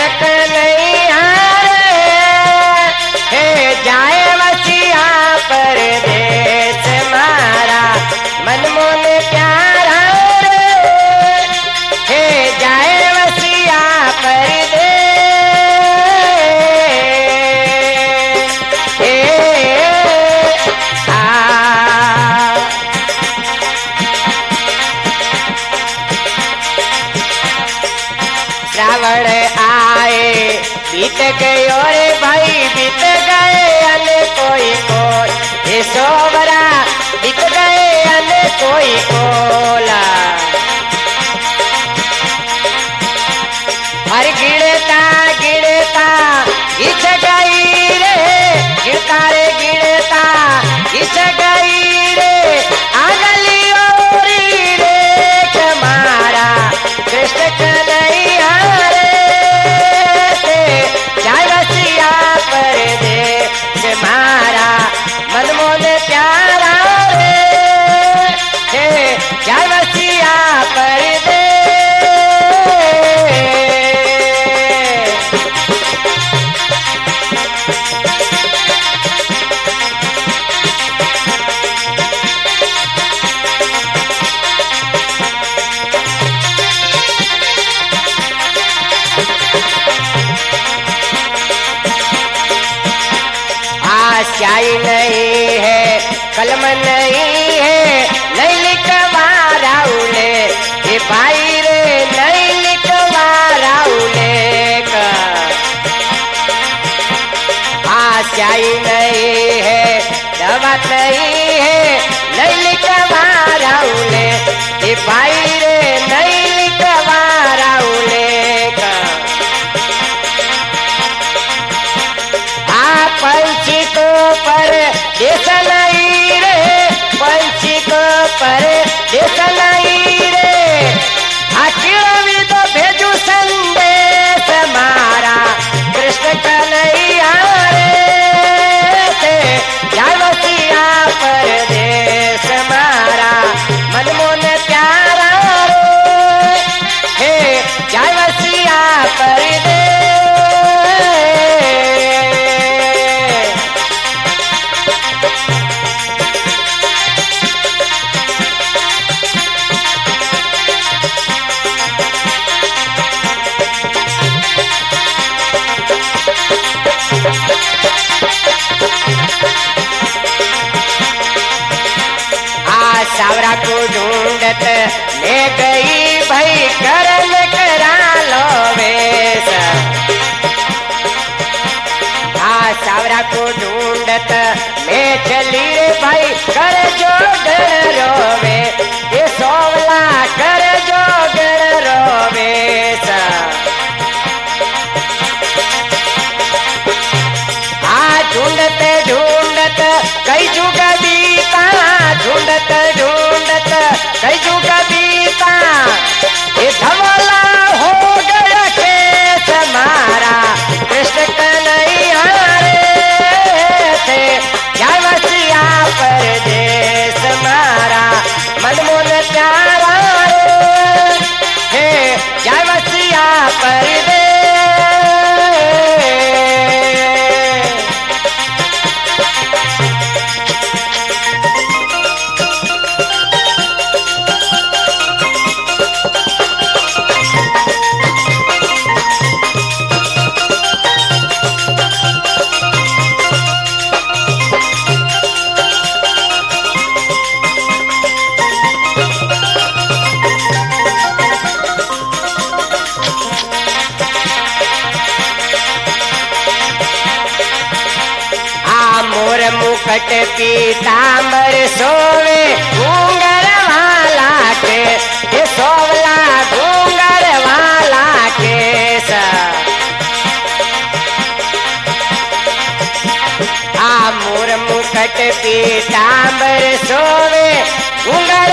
कन्हैया हे जाए वसिया परदेस मारा मनमोन प्यारा हे जाए वसिया परदेस हे श्रावण आए बीत गयो रे भाई बीत गए अन कोई कोई हे सोवरा बीत गए अन कोई कोला हर गिड़ता गिड़ता इछ गई रे गिड़ता रे गिड़ता इछ गई रे आगली ओरी रे कमारा कृष्ण कन्हैया मारा मनमोन प्यारा रे हे जय वसिया आशाई नहीं है कलम नहीं है नहीं लिखवा राउले ये भाई रे नहीं लिखवा राउले का आशाई नहीं है दवा नहीं है नहीं लिखवा राउले ये भाई रे नहीं लिखवा राउले का पंछी को पर देश नहीं रे पंछी को पर देश नहीं रे आखिर तो भेजू संदेश मारा कृष्ण कन्हैया रे जय वसिया परदेस मारा मनमोन प्यारा रे हे जय वसिया परदेस सावरा को ढूंढत ले गई भाई करन करा लो वेश सावरा को ढूंढत मैं चली रे भाई कर जो गण रोवे ये सोवला कर जो गण रोवे ढूंढत ढूंढत कई जुगा बीता ढूंढत ढूंढत कई जुगा बीता ये धवला हो गया केस मारा कृष्ण कन्हैया रे जय वसिया परदेस मारा मनमोन प्यारा रे हे जय वसिया परदेस मुकट पीतांबर सोवे घूंगर वाला के ये सोवला घूंगर वाला केस मोर मुकट पीतांबर सोवे घूंगर